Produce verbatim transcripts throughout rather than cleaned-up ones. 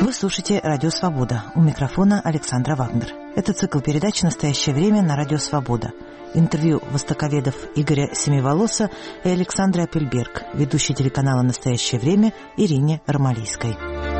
Вы слушаете «Радио Свобода». У микрофона Александра Вагнер. Это цикл передач «Настоящее время» на «Радио Свобода». Интервью востоковедов Игоря Семиволоса и Александры Апельберг, ведущей телеканала «Настоящее время» Ирине Ромалийской.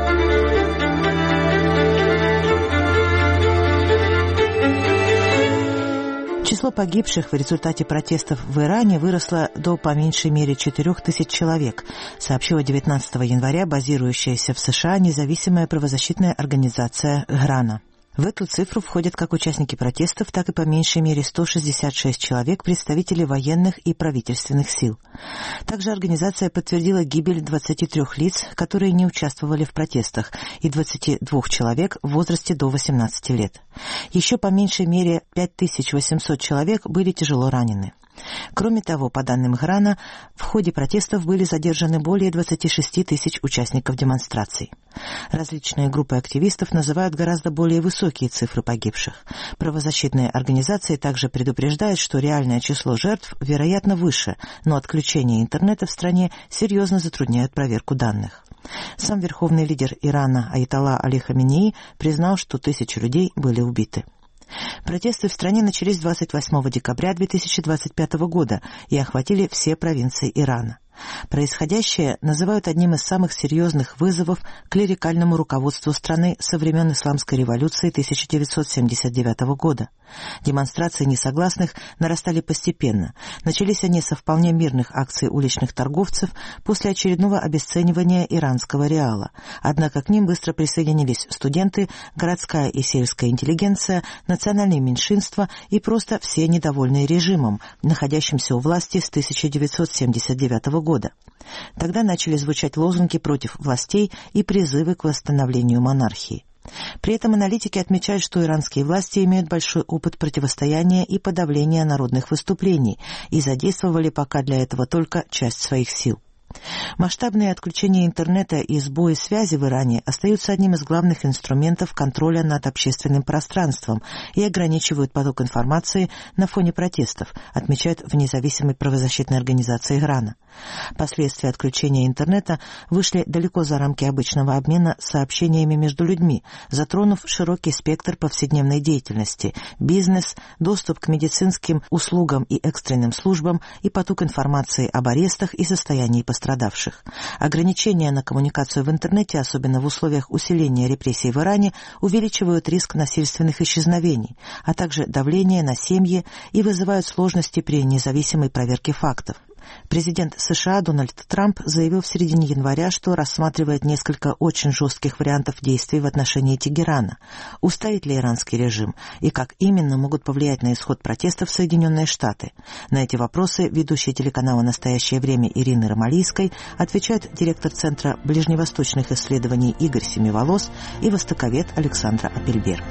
Число погибших в результате протестов в Иране выросло до по меньшей мере четырех тысяч человек, сообщила девятнадцатого января базирующаяся в США независимая правозащитная организация «Грана». В эту цифру входят как участники протестов, так и по меньшей мере сто шестьдесят шесть человек, представителей военных и правительственных сил. Также организация подтвердила гибель двадцати трёх лиц, которые не участвовали в протестах, и двадцати двух человек в возрасте до восемнадцати лет. Еще по меньшей мере пять тысяч восемьсот человек были тяжело ранены. Кроме того, по данным Грана, в ходе протестов были задержаны более двадцати шести тысяч участников демонстраций. Различные группы активистов называют гораздо более высокие цифры погибших. Правозащитные организации также предупреждают, что реальное число жертв, вероятно, выше, но отключение интернета в стране серьезно затрудняет проверку данных. Сам верховный лидер Ирана Аятолла Али Хаменеи признал, что тысячи людей были убиты. Протесты в стране начались двадцать восьмого декабря две тысячи двадцать пятого года и охватили все провинции Ирана. Происходящее называют одним из самых серьезных вызовов клерикальному руководству страны со времен Исламской революции тысяча девятьсот семьдесят девятого года. Демонстрации несогласных нарастали постепенно. Начались они со вполне мирных акций уличных торговцев после очередного обесценивания иранского реала. Однако к ним быстро присоединились студенты, городская и сельская интеллигенция, национальные меньшинства и просто все недовольные режимом, находящимся у власти с тысяча девятьсот семьдесят девятого года. Тогда начали звучать лозунги против властей и призывы к восстановлению монархии. При этом аналитики отмечают, что иранские власти имеют большой опыт противостояния и подавления народных выступлений и задействовали пока для этого только часть своих сил. Масштабные отключения интернета и сбои связи в Иране остаются одним из главных инструментов контроля над общественным пространством и ограничивают поток информации на фоне протестов, отмечают в независимой правозащитной организации Грана. Последствия отключения интернета вышли далеко за рамки обычного обмена сообщениями между людьми, затронув широкий спектр повседневной деятельности, бизнес, доступ к медицинским услугам и экстренным службам и поток информации об арестах и состоянии пострадавших. Ограничения на коммуникацию в интернете, особенно в условиях усиления репрессий в Иране, увеличивают риск насильственных исчезновений, а также давление на семьи и вызывают сложности при независимой проверке фактов. Президент США Дональд Трамп заявил в середине января, что рассматривает несколько очень жестких вариантов действий в отношении Тегерана. Устоит ли иранский режим и как именно могут повлиять на исход протестов Соединенные Штаты? На эти вопросы ведущая телеканала «Настоящее время» Ирины Ромалийской отвечает директор Центра ближневосточных исследований Игорь Семиволос и востоковед Александра Апельберг.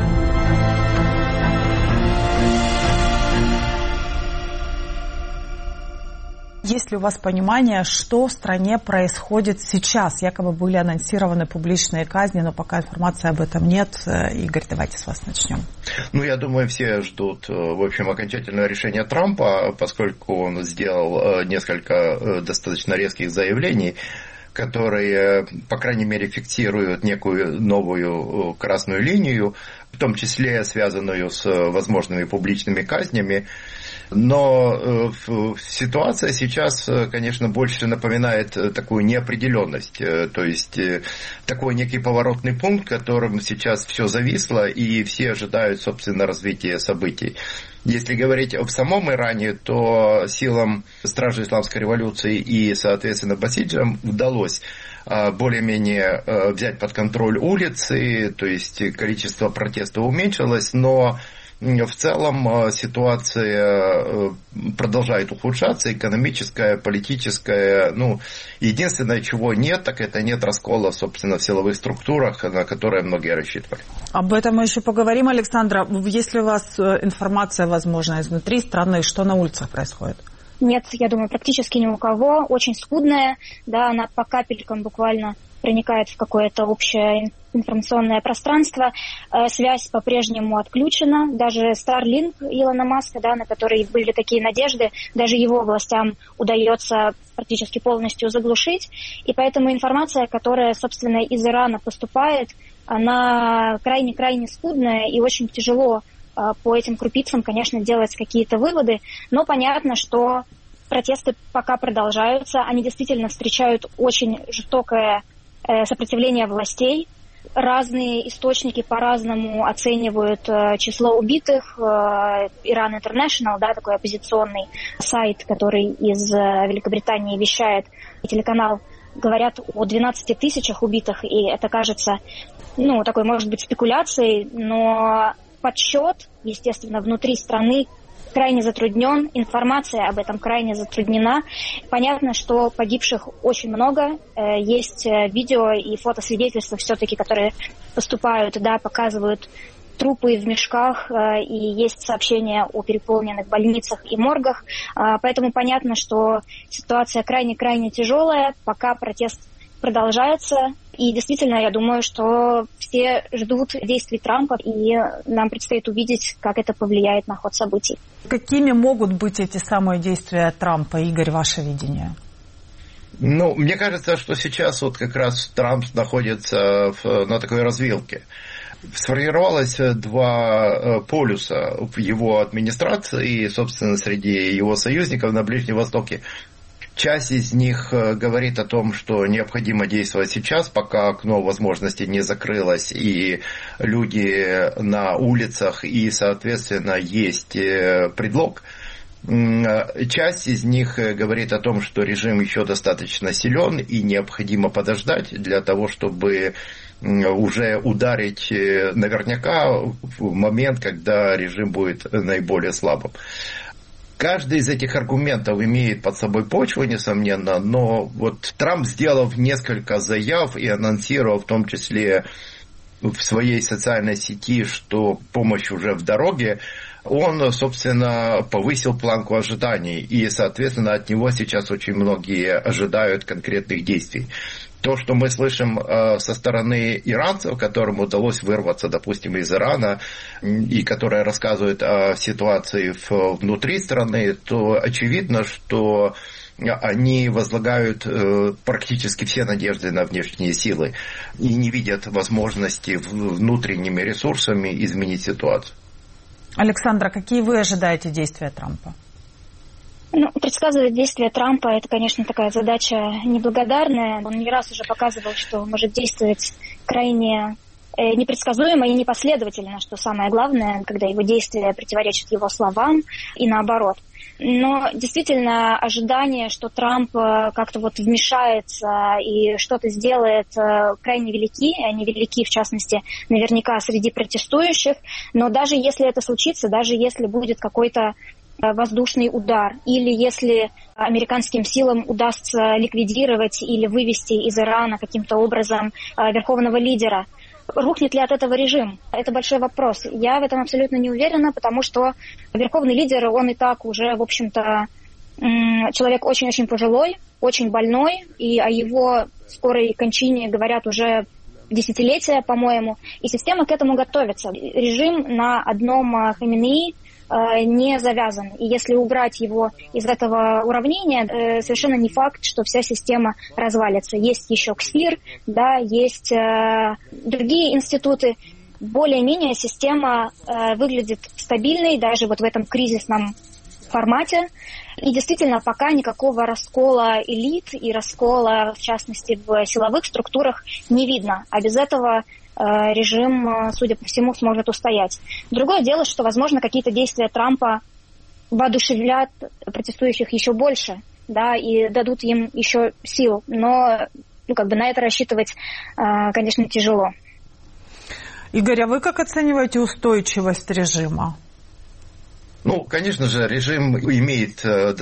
Есть ли у вас понимание, что в стране происходит сейчас? Якобы были анонсированы публичные казни, но пока информации об этом нет. Игорь, давайте с вас начнем. Ну, я думаю, все ждут, в общем, окончательного решения Трампа, поскольку он сделал несколько достаточно резких заявлений, которые, по крайней мере, фиксируют некую новую красную линию, в том числе связанную с возможными публичными казнями. Но ситуация сейчас, конечно, больше напоминает такую неопределенность, то есть такой некий поворотный пункт, в котором сейчас все зависло и все ожидают, собственно, развития событий. Если говорить об самом Иране, то силам Стражи Исламской революции и, соответственно, басиджам удалось более-менее взять под контроль улицы, то есть количество протестов уменьшилось, но в целом ситуация продолжает ухудшаться, экономическая, политическая. Ну, единственное, чего нет, так это нет раскола, собственно, в силовых структурах, на которые многие рассчитывали. Об этом мы еще поговорим, Александра. Есть ли у вас информация, возможно, изнутри страны, что на улицах происходит? нет, я думаю, практически ни у кого, очень скудная, да, она по капелькам буквально проникает в какое-то общее информационное пространство. Связь по-прежнему отключена. Даже Starlink Илона Маска, да, на который были такие надежды, даже его властям удается практически полностью заглушить. И поэтому информация, которая, собственно, из Ирана поступает, она крайне-крайне скудная, и очень тяжело по этим крупицам, конечно, делать какие-то выводы. Но понятно, что протесты пока продолжаются. Они действительно встречают очень жестокое сопротивление властей. Разные источники по-разному оценивают э, число убитых. Э, Iran International, да, такой оппозиционный сайт, который из э, Великобритании вещает, и телеканал, говорят о двенадцати тысячах убитых, и это кажется, ну, такой, может быть, спекуляцией, но подсчет, естественно, внутри страны крайне затруднен, информация об этом крайне затруднена. Понятно, что погибших очень много, есть видео и фотосвидетельства все-таки, которые поступают, да, показывают трупы в мешках, и есть сообщения о переполненных больницах и моргах, поэтому понятно, что ситуация крайне-крайне тяжелая, пока протест продолжается. И действительно, я думаю, что все ждут действий Трампа, и нам предстоит увидеть, как это повлияет на ход событий. Какими могут быть эти самые действия Трампа, Игорь, ваше видение? Ну, мне кажется, что сейчас вот как раз Трамп находится в, на такой развилке. Сформировалось два полюса в его администрации и, собственно, среди его союзников на Ближнем Востоке. Часть из них говорит о том, что необходимо действовать сейчас, пока окно возможностей не закрылось, и люди на улицах, и, соответственно, есть предлог. Часть из них говорит о том, что режим еще достаточно силен, и необходимо подождать для того, чтобы уже ударить наверняка в момент, когда режим будет наиболее слабым. Каждый из этих аргументов имеет под собой почву, несомненно, но вот Трамп, сделав несколько заяв и анонсировал в том числе в своей социальной сети, что помощь уже в дороге, он, собственно, повысил планку ожиданий, и, соответственно, от него сейчас очень многие ожидают конкретных действий. То, что мы слышим э, со стороны иранцев, которым удалось вырваться, допустим, из Ирана, и которые рассказывают о ситуации в, внутри страны, то очевидно, что они возлагают э, практически все надежды на внешние силы и не видят возможности внутренними ресурсами изменить ситуацию. Александра, какие вы ожидаете действия Трампа? Ну, предсказывать действия Трампа – это, конечно, такая задача неблагодарная. Он не раз уже показывал, что может действовать крайне э, непредсказуемо и непоследовательно, что самое главное, когда его действия противоречат его словам и наоборот. Но действительно ожидания, что Трамп как-то вот вмешается и что-то сделает, крайне велики. Они велики, в частности, наверняка среди протестующих. Но даже если это случится, даже если будет какой-то воздушный удар, или если американским силам удастся ликвидировать или вывести из Ирана каким-то образом верховного лидера, рухнет ли от этого режим? Это большой вопрос. Я в этом абсолютно не уверена, потому что верховный лидер, он и так уже, в общем-то, человек очень-очень пожилой, очень больной, и о его скорой кончине говорят уже десятилетия, по-моему, и система к этому готовится. Режим на одном Хаминеи не завязан. И если убрать его из этого уравнения, совершенно не факт, что вся система развалится. Есть еще КСИР, да, есть другие институты. Более-менее система выглядит стабильной, даже вот в этом кризисном формате. И действительно, пока никакого раскола элит и раскола, в частности, в силовых структурах не видно. А без этого режим, судя по всему, сможет устоять. Другое дело, что, возможно, какие-то действия Трампа воодушевлят протестующих еще больше, да, и дадут им еще сил. Но, ну, как бы на это рассчитывать, конечно, тяжело. Игорь, а вы как оцениваете устойчивость режима? Ну, конечно же, режим имеет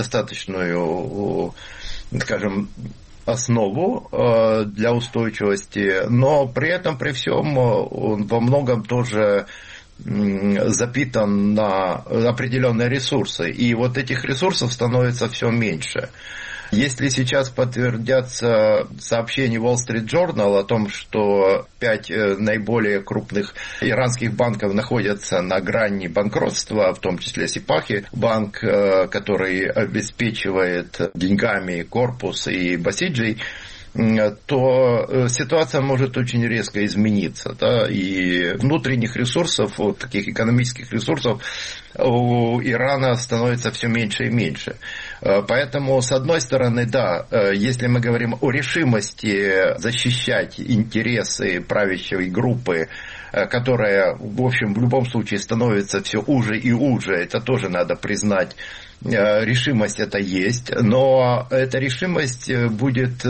достаточную, скажем, основу для устойчивости, но при этом, при всем, он во многом тоже запитан на определенные ресурсы, и вот этих ресурсов становится все меньше. Если сейчас подтвердятся сообщения Wall Street Journal о том, что пять наиболее крупных иранских банков находятся на грани банкротства, в том числе Сипахи, банк, который обеспечивает деньгами корпус и Басиджи, то ситуация может очень резко измениться. Да? И внутренних ресурсов, вот таких экономических ресурсов у Ирана становится все меньше и меньше. Поэтому, с одной стороны, да, если мы говорим о решимости защищать интересы правящей группы, которая, в общем, в любом случае становится все уже и уже, это тоже надо признать, решимость это есть, но эта решимость будет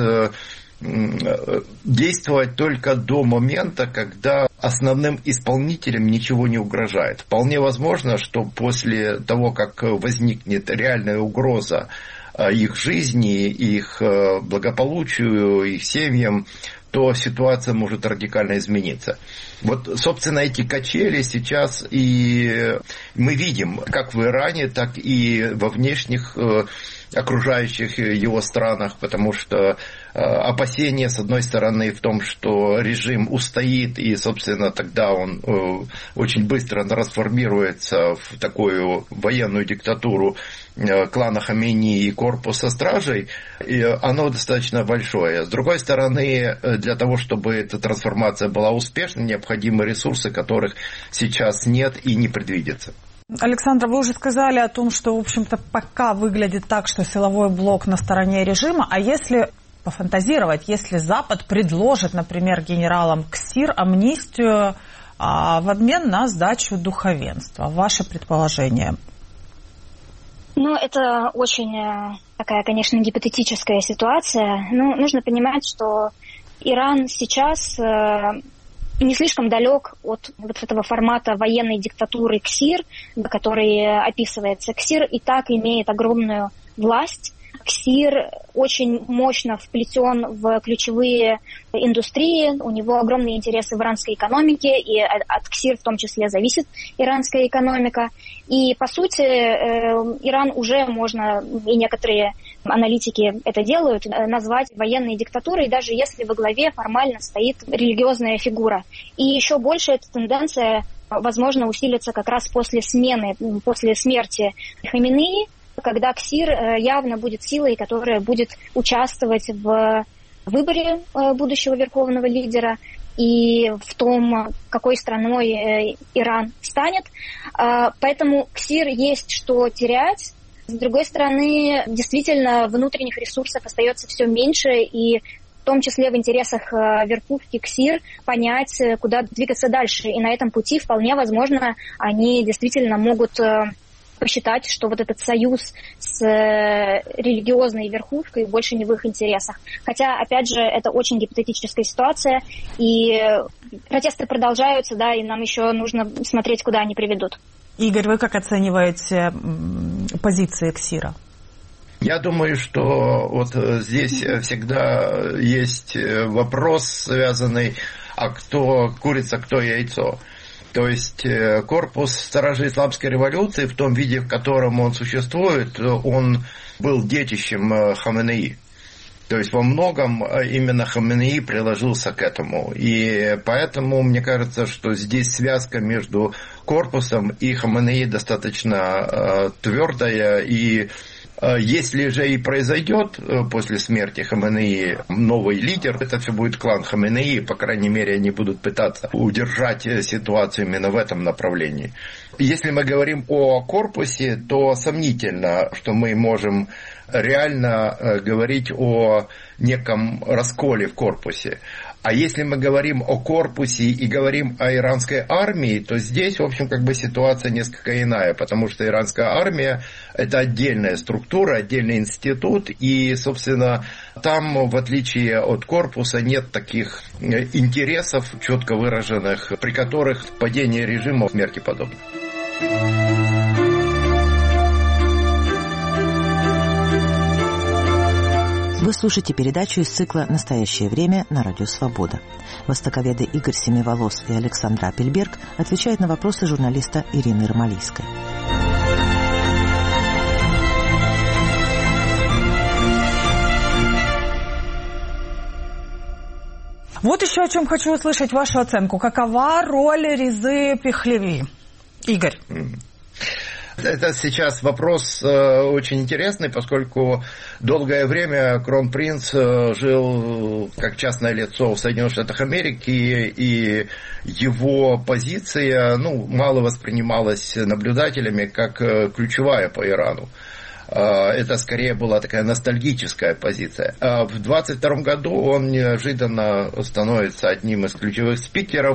действовать только до момента, когда основным исполнителям ничего не угрожает. Вполне возможно, что после того, как возникнет реальная угроза их жизни, их благополучию, их семьям, то ситуация может радикально измениться. Вот, собственно, эти качели сейчас и мы видим, как в Иране, так и во внешних окружающих его странах, потому что опасения, с одной стороны, в том, что режим устоит, и, собственно, тогда он очень быстро трансформируется в такую военную диктатуру клана Хамейни и корпуса стражей, и оно достаточно большое. С другой стороны, для того, чтобы эта трансформация была успешной, необходимы ресурсы, которых сейчас нет и не предвидится. Александра, вы уже сказали о том, что, в общем-то, пока выглядит так, что силовой блок на стороне режима, а если пофантазировать, если Запад предложит, например, генералам КСИР амнистию а, в обмен на сдачу духовенства, ваше предположение? Ну, это очень такая, конечно, гипотетическая ситуация. Ну, нужно понимать, что Иран сейчас не слишком далек от вот этого формата военной диктатуры КСИР, который описывается. КСИР и так имеет огромную власть. КСИР очень мощно вплетен в ключевые индустрии, у него огромные интересы в иранской экономике, и от КСИР в том числе зависит иранская экономика. И, по сути, Иран уже можно, и некоторые аналитики это делают, назвать военной диктатурой, даже если во главе формально стоит религиозная фигура. И еще больше эта тенденция, возможно, усилится как раз после смены, после смерти Хаминеи, когда КСИР явно будет силой, которая будет участвовать в выборе будущего верховного лидера и в том, какой страной Иран станет. Поэтому КСИР есть что терять. С другой стороны, действительно, внутренних ресурсов остается все меньше, и в том числе в интересах верхушки КСИР понять, куда двигаться дальше. И на этом пути вполне возможно они действительно могут посчитать, что вот этот союз с религиозной верхушкой больше не в их интересах. Хотя, опять же, это очень гипотетическая ситуация, и протесты продолжаются, да, и нам еще нужно смотреть, куда они приведут. Игорь, вы как оцениваете позиции КСИРа? Я думаю, что вот здесь всегда есть вопрос, связанный, а кто курица, кто яйцо. То есть корпус Стражей Исламской революции в том виде, в котором он существует, он был детищем Хаминеи. То есть во многом именно Хаминеи приложился к этому. И поэтому мне кажется, что здесь связка между корпусом и Хаминеи достаточно твердая. И если же и произойдет после смерти Хаминеи новый лидер, это все будет клан Хаминеи, по крайней мере, они будут пытаться удержать ситуацию именно в этом направлении. Если мы говорим о корпусе, то сомнительно, что мы можем реально говорить о неком расколе в корпусе. А если мы говорим о корпусе и говорим о иранской армии, то здесь, в общем, как бы ситуация несколько иная, потому что иранская армия – это отдельная структура, отдельный институт, и, собственно, там, в отличие от корпуса, нет таких интересов четко выраженных, при которых падение режима смерти подобно. Вы слушаете передачу из цикла «Настоящее время» на Радио Свобода. Востоковеды Игорь Семиволос и Александра Апельберг отвечают на вопросы журналиста Ирины Ромалийской. Вот еще о чем хочу услышать вашу оценку. Какова роль Резы Пехлеви? Игорь. Это сейчас вопрос э, очень интересный, поскольку долгое время кронпринц э, жил как частное лицо в Соединенных Штатах Америки, и его позиция ну, мало воспринималась наблюдателями как э, ключевая по Ирану. Это скорее была такая ностальгическая позиция. В двадцать втором году он неожиданно становится одним из ключевых спикеров.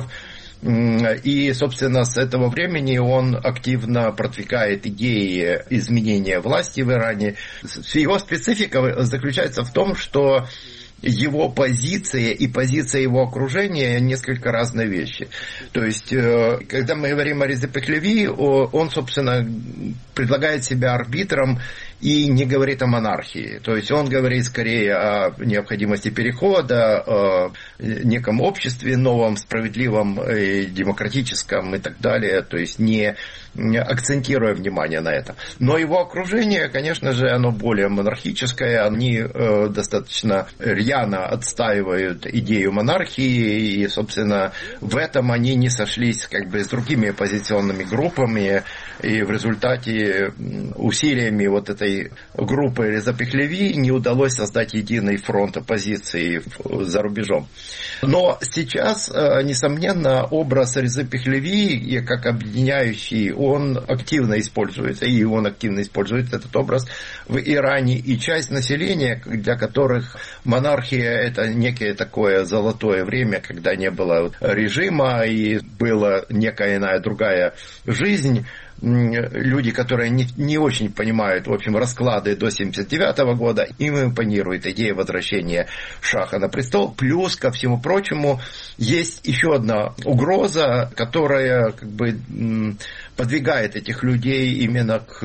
И, собственно, с этого времени он активно продвигает идеи изменения власти в Иране. Его специфика заключается в том, что его позиция и позиция его окружения несколько разные вещи. То есть, когда мы говорим о Резе Пехлеви, он, собственно, предлагает себя арбитром и не говорит о монархии. То есть он говорит скорее о необходимости перехода, о неком обществе новом, справедливом, демократическом и так далее. То есть не акцентируя внимание на это. Но его окружение, конечно же, оно более монархическое. Они достаточно рьяно отстаивают идею монархии. И, собственно, в этом они не сошлись как бы с другими оппозиционными группами. И в результате усилиями вот этой группы Реза Пехлеви не удалось создать единый фронт оппозиции за рубежом. Но сейчас, несомненно, образ Резы Пехлеви как объединяющий, он активно используется, и он активно использует этот образ в Иране. И часть населения, для которых монархия – это некое такое золотое время, когда не было режима и была некая иная другая жизнь, люди, которые не, не очень понимают, в общем, расклады до семьдесят девятого года, им импонирует идея возвращения Шаха на престол. Плюс, ко всему прочему, есть еще одна угроза, которая как бы подвигает этих людей именно к,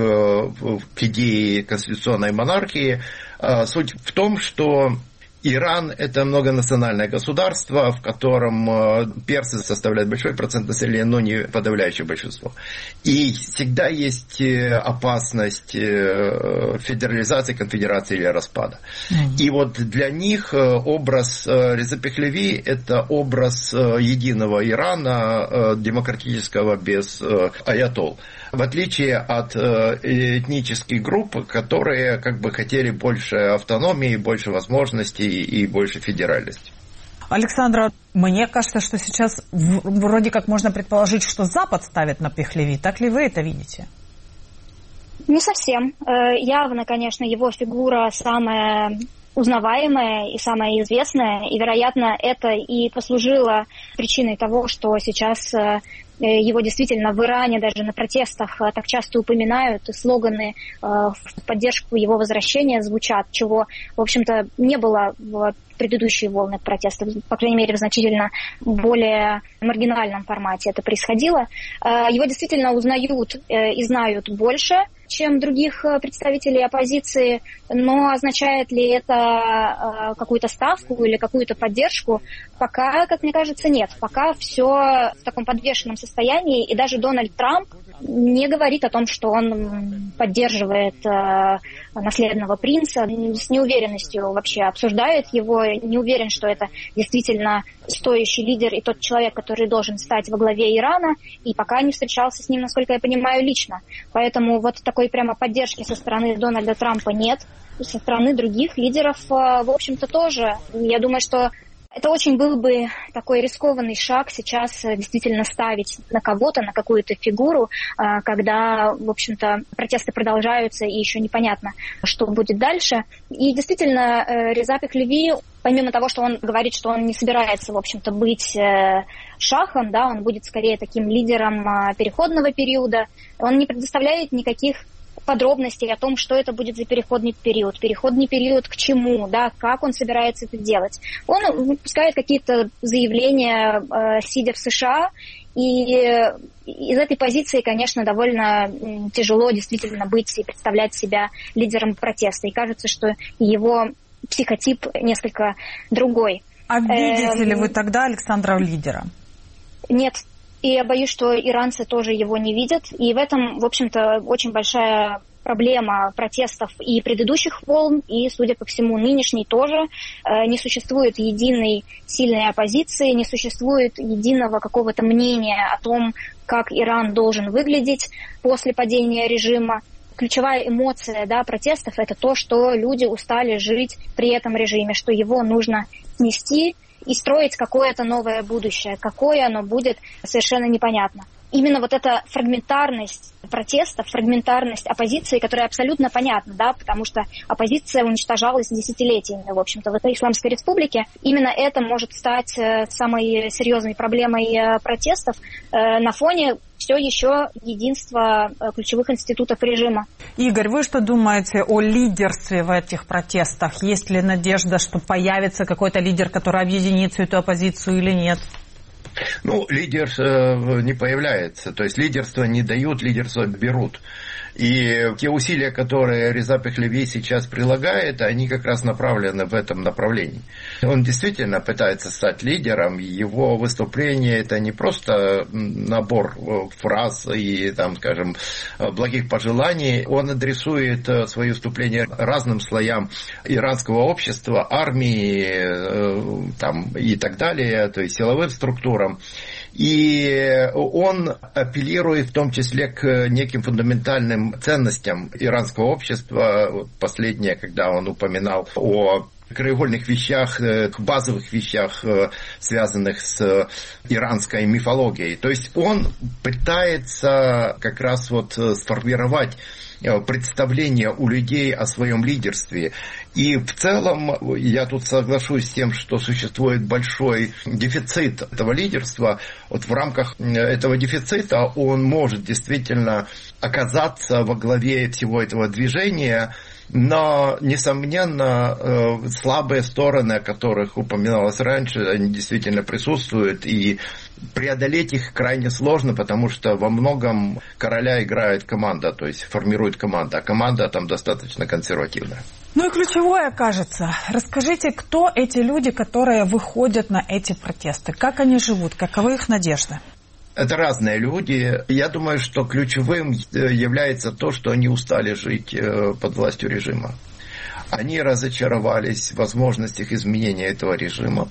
к идее конституционной монархии. Суть в том, что Иран – это многонациональное государство, в котором персы составляют большой процент населения, но не подавляющее большинство. И всегда есть опасность федерализации, конфедерации или распада. Mm-hmm. И вот для них образ Реза Пехлеви – это образ единого Ирана, демократического, без аятолл. В отличие от этнических групп, которые как бы хотели больше автономии, больше возможностей и больше федеральности. Александра, мне кажется, что сейчас вроде как можно предположить, что Запад ставит на Пехлеви. Так ли вы это видите? Не совсем. Явно, конечно, его фигура самая узнаваемая и самая известная, и, вероятно, это и послужило причиной того, что сейчас его действительно в Иране даже на протестах так часто упоминают, и слоганы в поддержку его возвращения звучат, чего, в общем-то, не было в предыдущие волны протестов, по крайней мере, в значительно более маргинальном формате это происходило. Его действительно узнают и знают больше, чем других представителей оппозиции, но означает ли это какую-то ставку или какую-то поддержку, пока, как мне кажется, нет. Пока все в таком подвешенном состоянии, и даже Дональд Трамп не говорит о том, что он поддерживает наследного принца, с неуверенностью вообще обсуждает его, не уверен, что это действительно стоящий лидер и тот человек, который должен стать во главе Ирана, и пока не встречался с ним, насколько я понимаю, лично. Поэтому вот такой прямо поддержки со стороны Дональда Трампа нет, со стороны других лидеров, в общем-то, тоже. Я думаю, что это очень был бы такой рискованный шаг сейчас действительно ставить на кого-то, на какую-то фигуру, когда, в общем-то, протесты продолжаются и еще непонятно, что будет дальше. И действительно, Реза Пехлеви, помимо того, что он говорит, что он не собирается, в общем-то, быть шахом, да, он будет скорее таким лидером переходного периода, он не предоставляет никаких подробностей о том, что это будет за переходный период. Переходный период к чему, да, как он собирается это делать. Он выпускает какие-то заявления, э, сидя в США, и из этой позиции, конечно, довольно тяжело действительно быть и представлять себя лидером протеста. И кажется, что его психотип несколько другой. А видите ли вы тогда Александра лидера? Нет. И я боюсь, что иранцы тоже его не видят. И в этом, в общем-то, очень большая проблема протестов и предыдущих волн, и, судя по всему, нынешней тоже. Не существует единой сильной оппозиции, не существует единого какого-то мнения о том, как Иран должен выглядеть после падения режима. Ключевая эмоция, да, протестов – это то, что люди устали жить при этом режиме, что его нужно снести и строить какое-то новое будущее. Какое оно будет, совершенно непонятно. Именно вот эта фрагментарность протестов, фрагментарность оппозиции, которая абсолютно понятна, да, потому что оппозиция уничтожалась десятилетиями, в общем-то, в этой Исламской республике. Именно это может стать самой серьезной проблемой протестов на фоне все еще единства ключевых институтов режима. Игорь, вы что думаете о лидерстве в этих протестах? Есть ли надежда, что появится какой-то лидер, который объединит всю эту оппозицию или нет? Ну, лидер не появляется. То есть лидерство не дают, лидерство берут. И те усилия, которые Реза Пехлеви сейчас прилагает, они как раз направлены в этом направлении. Он действительно пытается стать лидером. Его выступление – это не просто набор фраз и, там, скажем, благих пожеланий. Он адресует свои выступления разным слоям иранского общества, армии там, и так далее, то есть силовым структурам. И он апеллирует в том числе к неким фундаментальным ценностям иранского общества. Последнее, когда он упоминал о краеугольных вещах, базовых вещах, связанных с иранской мифологией. То есть он пытается как раз вот сформировать представление у людей о своем лидерстве. И в целом я тут соглашусь с тем, что существует большой дефицит этого лидерства. Вот в рамках этого дефицита он может действительно оказаться во главе всего этого движения. Но, несомненно, слабые стороны, о которых упоминалось раньше, они действительно присутствуют, и преодолеть их крайне сложно, потому что во многом короля играет команда, то есть формирует команда, а команда там достаточно консервативная. Ну и ключевое, кажется. Расскажите, кто эти люди, которые выходят на эти протесты? Как они живут? Каковы их надежды? Это разные люди. Я думаю, что ключевым является то, что они устали жить под властью режима. Они разочаровались в возможностях изменения этого режима.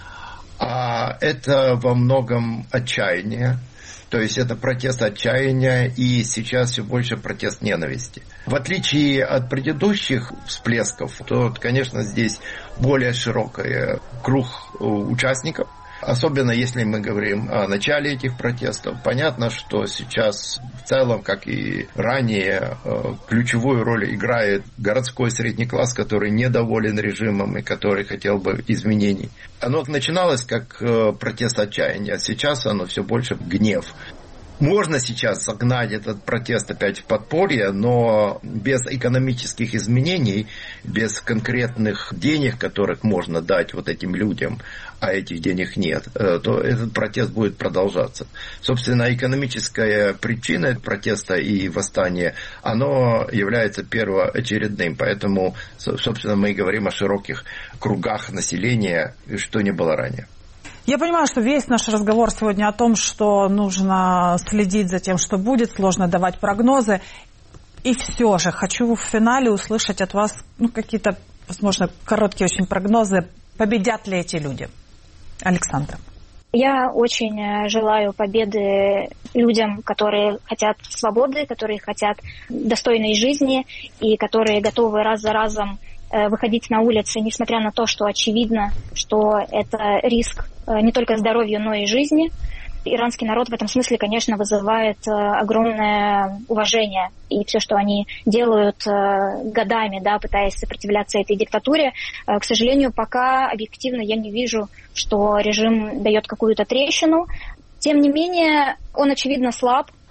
А это во многом отчаяние. То есть это протест отчаяния и сейчас все больше протест ненависти. В отличие от предыдущих всплесков, то, конечно, здесь более широкий круг участников. Особенно если мы говорим о начале этих протестов. Понятно, что сейчас в целом, как и ранее, ключевую роль играет городской средний класс, который недоволен режимом и который хотел бы изменений. Оно начиналось как протест отчаяния, а сейчас оно все больше гнев. Можно сейчас загнать этот протест опять в подполье, но без экономических изменений, без конкретных денег, которых можно дать вот этим людям, а этих денег нет, то этот протест будет продолжаться. Собственно, экономическая причина протеста и восстания, оно является первоочередным. Поэтому, собственно, мы и говорим о широких кругах населения, что не было ранее. Я понимаю, что весь наш разговор сегодня о том, что нужно следить за тем, что будет, сложно давать прогнозы. И все же хочу в финале услышать от вас ну, какие-то, возможно, короткие очень прогнозы. Победят ли эти люди? Александра. Я очень желаю победы людям, которые хотят свободы, которые хотят достойной жизни и которые готовы раз за разом выходить на улицы, несмотря на то, что очевидно, что это риск не только здоровью, но и жизни. Иранский народ в этом смысле, конечно, вызывает огромное уважение. И все, что они делают годами, да, пытаясь сопротивляться этой диктатуре, к сожалению, пока объективно я не вижу, что режим дает какую-то трещину. Тем не менее, он, очевидно, слаб.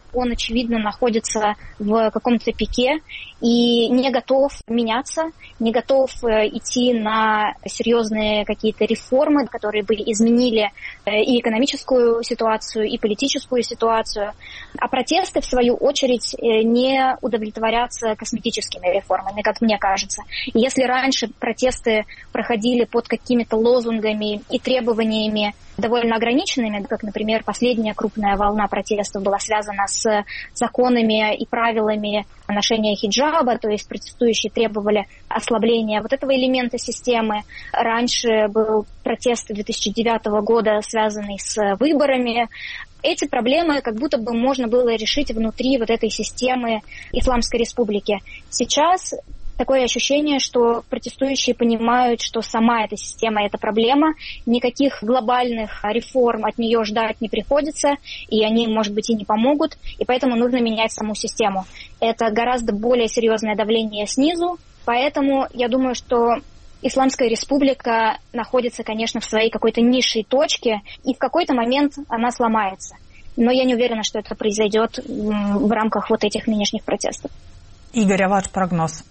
он, очевидно, находится в каком-то пике и не готов меняться, не готов идти на серьезные какие-то реформы, которые бы изменили и экономическую ситуацию, и политическую ситуацию. А протесты, в свою очередь, не удовлетворятся косметическими реформами, как мне кажется. И если раньше протесты проходили под какими-то лозунгами и требованиями довольно ограниченными, как, например, последняя крупная волна протестов была связана с законами и правилами ношения хиджаба, то есть протестующие требовали ослабления вот этого элемента системы. Раньше был протест две тысячи девятого года, связанный с выборами. Эти проблемы как будто бы можно было решить внутри вот этой системы Исламской Республики. Сейчас такое ощущение, что протестующие понимают, что сама эта система – это проблема, никаких глобальных реформ от нее ждать не приходится, и они, может быть, и не помогут, и поэтому нужно менять саму систему. Это гораздо более серьезное давление снизу, поэтому я думаю, что Исламская Республика находится, конечно, в своей какой-то низшей точке, и в какой-то момент она сломается. Но я не уверена, что это произойдет в рамках вот этих нынешних протестов. Игорь, а ваш прогноз?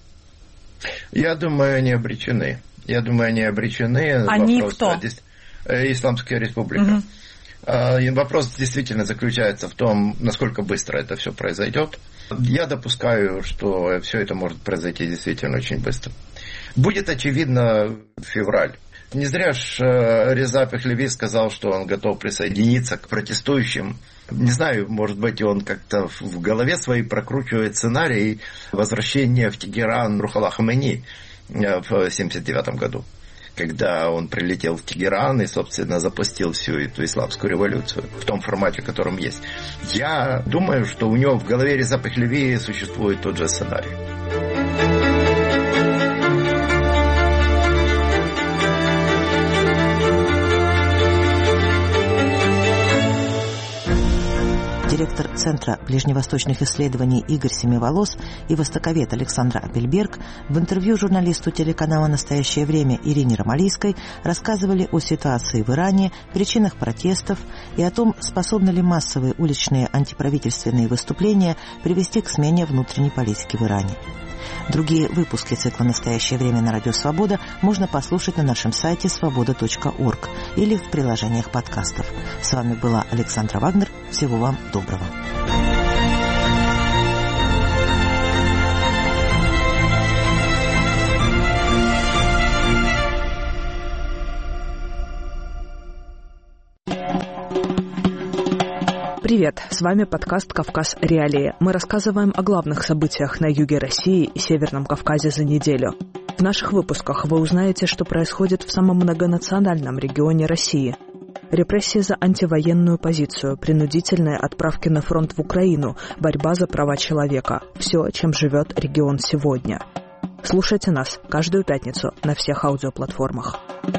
Я думаю, они обречены. Я думаю, они обречены. Они кто? Исламская Республика. Угу. И вопрос действительно заключается в том, насколько быстро это все произойдет. Я допускаю, что все это может произойти действительно очень быстро. Будет очевидно февраль. Не зря ж Реза Пехлеви сказал, что он готов присоединиться к протестующим. Не знаю, может быть, он как-то в голове своей прокручивает сценарий возвращения в Тегеран Рухалла Хомейни в семьдесят девятом году, когда он прилетел в Тегеран и, собственно, запустил всю эту исламскую революцию в том формате, в котором есть. Я думаю, что у него в голове Реза Пехлеви существует тот же сценарий. Директор Центра ближневосточных исследований Игорь Семиволос и востоковед Александра Апельберг в интервью журналисту телеканала «Настоящее время» Ирине Ромалийской рассказывали о ситуации в Иране, причинах протестов и о том, способны ли массовые уличные антиправительственные выступления привести к смене внутренней политики в Иране. Другие выпуски цикла «Настоящее время» на Радио Свобода можно послушать на нашем сайте свобода точка орг или в приложениях подкастов. С вами была Александра Вагнер. Всего вам доброго. Привет, с вами подкаст «Кавказ. Реалии». Мы рассказываем о главных событиях на юге России и Северном Кавказе за неделю. В наших выпусках вы узнаете, что происходит в самом многонациональном регионе России. Репрессии за антивоенную позицию, принудительные отправки на фронт в Украину, борьба за права человека. Все, чем живет регион сегодня. Слушайте нас каждую пятницу на всех аудиоплатформах.